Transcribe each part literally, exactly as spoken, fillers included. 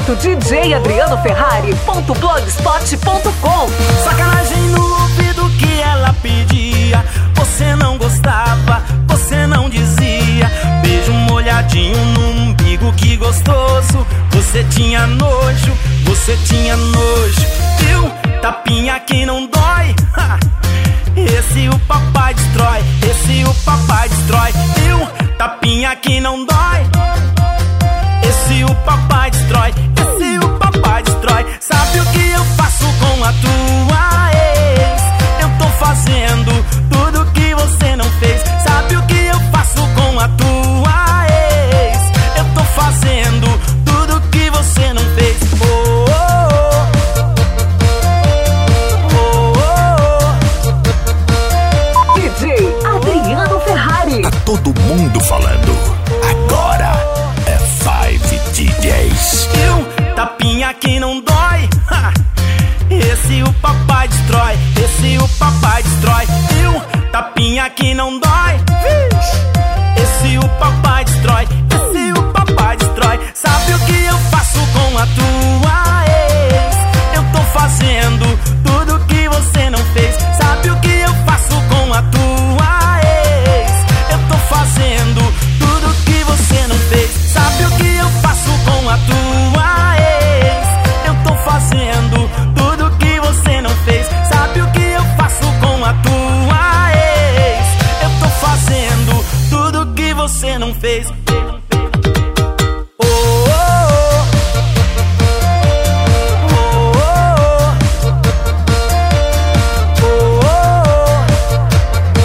ponto d j adriano ferrari ponto blogspot ponto com. Sacanagem no ouvido que ela pedia, você não gostava, você não dizia. Beijo molhadinho no umbigo, que gostoso. Você tinha nojo, você tinha nojo. Viu? Tapinha que não dói, ha! Esse o papai destrói, esse o papai destrói. Viu? Tapinha que não dói, esse o papai destrói, esse o papai destrói. Sabe o que eu faço com a tua ex? Eu tô fazendo tudo que você não fez. Sabe o que eu faço com a tua ex? Eu tô fazendo tudo que você não fez. Oh, oh, oh. D J Adriano Ferrari. Tá todo mundo falando. Agora é Five D Js. Eu, tapinha que não dói, ha! Esse o papai destrói, esse o papai destrói. Eu, tapinha que não dói, esse o papai destrói, esse o papai destrói. Sabe o que eu faço com a tua ex? Eu tô fazendo tudo que você não fez. Sabe o que eu faço com a tua ex? Eu tô fazendo tudo que você não fez. Sabe o que eu faço com a tua ex? Eu tô fazendo tudo que você não fez. Sabe o que eu faço com a tua ex? Eu tô fazendo tudo que você não fez. Oh, oh, oh,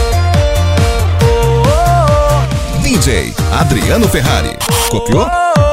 D J Adriano Ferrari. Copiou?